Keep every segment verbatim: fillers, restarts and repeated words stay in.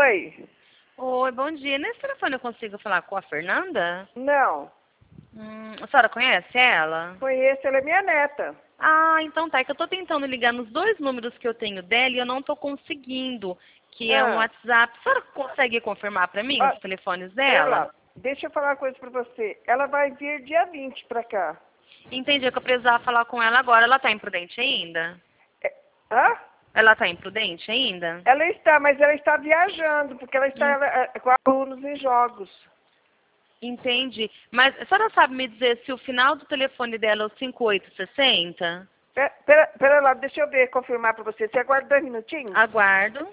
Oi. Oi, bom dia. Nesse telefone eu consigo falar com a Fernanda? Não. Hum, a senhora conhece ela? Conheço, ela é minha neta. Ah, então tá. É que eu tô tentando ligar nos dois números que eu tenho dela e eu não tô conseguindo. Que é um Ah, WhatsApp. A senhora consegue confirmar pra mim ah, os telefones pera dela? lá. Deixa eu falar uma coisa pra você. Ela vai vir dia vinte pra cá. Entendi que eu precisava falar com ela agora. Ela tá imprudente ainda? É, hã? Ela tá imprudente ainda? Ela está, mas ela está viajando, porque ela está Hum, eh, com alunos em jogos. Entendi. Mas a senhora sabe me dizer se o final do telefone dela é o cinco oito seis zero? Pera, pera, pera lá, deixa eu ver, confirmar pra você. Você aguarda dois minutinhos? Aguardo.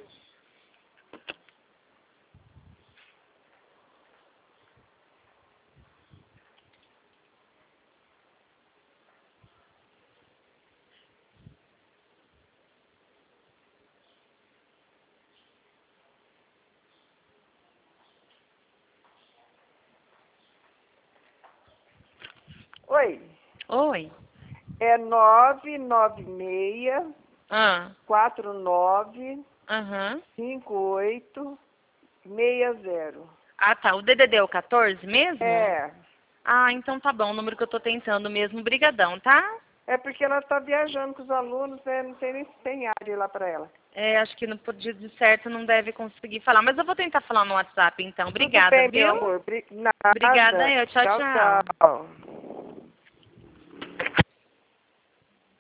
Oi. Oi. É nove nove seis, Ah, quatro nove, aham. cinco oito, seis zero. Ah, tá. O D D D é o quatorze mesmo? É. Ah, então tá bom. O número que eu tô tentando mesmo. Brigadão, tá? É porque ela está viajando com os alunos, né? Não tem nem se tem área lá para ela. É, acho que no dia de certo não deve conseguir falar. Mas eu vou tentar falar no WhatsApp, então. Tudo Obrigada, bem, meu viu? amor. Bri- Obrigada Nada. eu. Tchau, Tchau, tchau. tchau.